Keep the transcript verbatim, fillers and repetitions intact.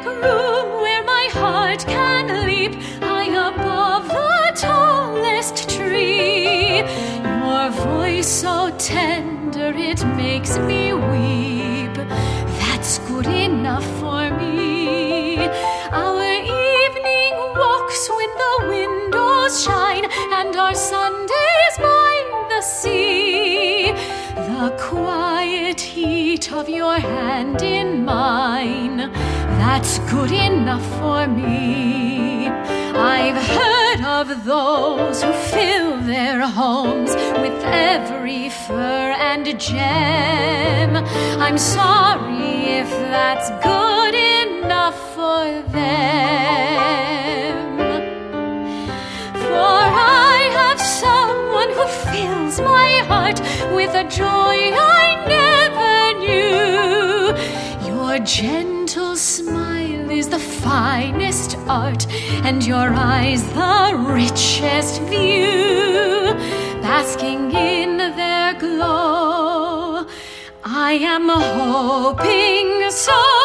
make room where my heart can leap high above the tallest tree. Your voice so tender it makes me weep. That's good enough for me. Our evening walks when the windows shine and our Sundays by the sea. The quiet heat of your hand in mine, that's good enough for me. I've heard of those who fill their homes with every fur and gem. I'm sorry if that's good enough for them. For I have someone who fills my heart with a joy I never knew. Your gentle smile is the finest art, and your eyes the richest view. Basking in their glow, I am hoping so.